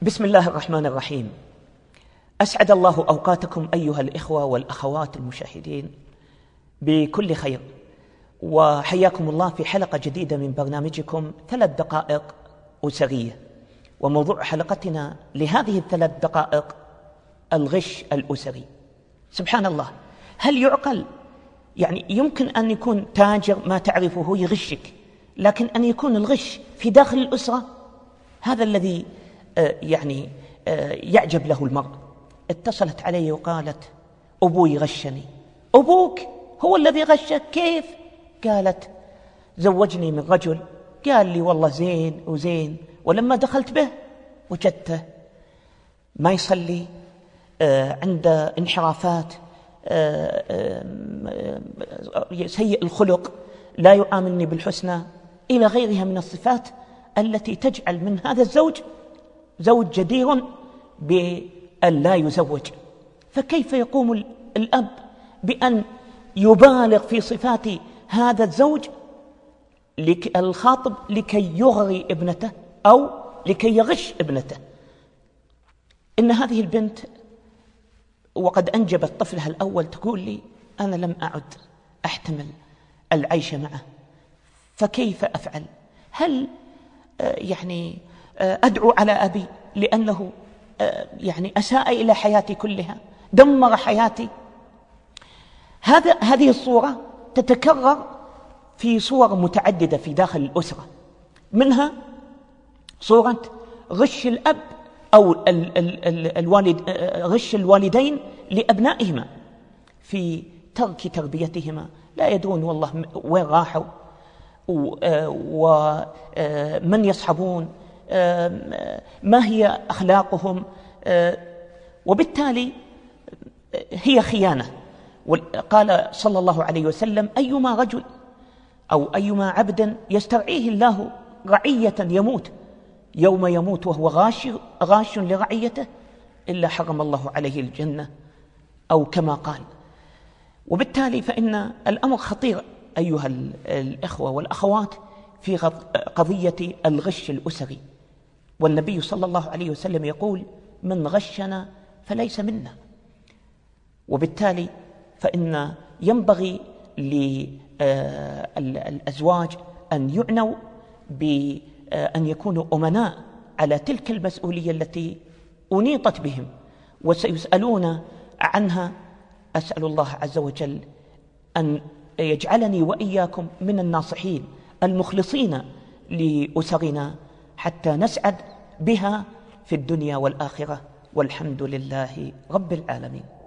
بسم الله الرحمن الرحيم. أسعد الله أوقاتكم أيها الإخوة والأخوات المشاهدين بكل خير، وحياكم الله في حلقة جديدة من برنامجكم 3 دقائق أسرية. وموضوع حلقتنا لهذه ال3 دقائق الغش الأسري. سبحان الله، هل يعقل؟ يعني يمكن أن يكون تاجر ما تعرفه يغشك، لكن أن يكون الغش في داخل الأسرة هذا الذي يعجب له المرء. اتصلت علي وقالت: أبوي غشني. أبوك هو الذي غشك؟ كيف؟ قالت: زوجني من رجل قال لي والله زين وزين، ولما دخلت به وجدته ما يصلي، عند انحرافات، سيء الخلق، لا يعاملني بالحسنى، إلى غيرها من الصفات التي تجعل من هذا الزوج زوج جدير بأن لا يزوج. فكيف يقوم الأب بأن يبالغ في صفات هذا الزوج الخاطب لكي يغري ابنته أو لكي يغش ابنته؟ إن هذه البنت وقد أنجبت طفلها الأول تقول لي: أنا لم أعد أحتمل العيش معه، فكيف أفعل؟ هل أدعو على أبي لأنه أساء إلى حياتي كلها، دمر حياتي؟ هذه الصورة تتكرر في صور متعددة في داخل الأسرة، منها صورة غش الأب أو غش الوالدين لأبنائهما في ترك تربيتهما، لا يدرون والله وين راحوا ومن يصحبون، ما هي أخلاقهم، وبالتالي هي خيانة. قال صلى الله عليه وسلم: أيما رجل أو أيما عبد يسترعيه الله رعية يموت يوم يموت وهو غاش لرعيته إلا حرم الله عليه الجنة، أو كما قال. وبالتالي فإن الأمر خطير أيها الإخوة والأخوات في قضية الغش الأسري. والنبي صلى الله عليه وسلم يقول: من غشنا فليس منا. وبالتالي فإن ينبغي للأزواج أن يعنوا بأن يكونوا أمناء على تلك المسؤولية التي أنيطت بهم وسيسألون عنها. أسأل الله عز وجل أن يجعلني وإياكم من الناصحين المخلصين لأسرنا حتى نسعد بها في الدنيا والآخرة، والحمد لله رب العالمين.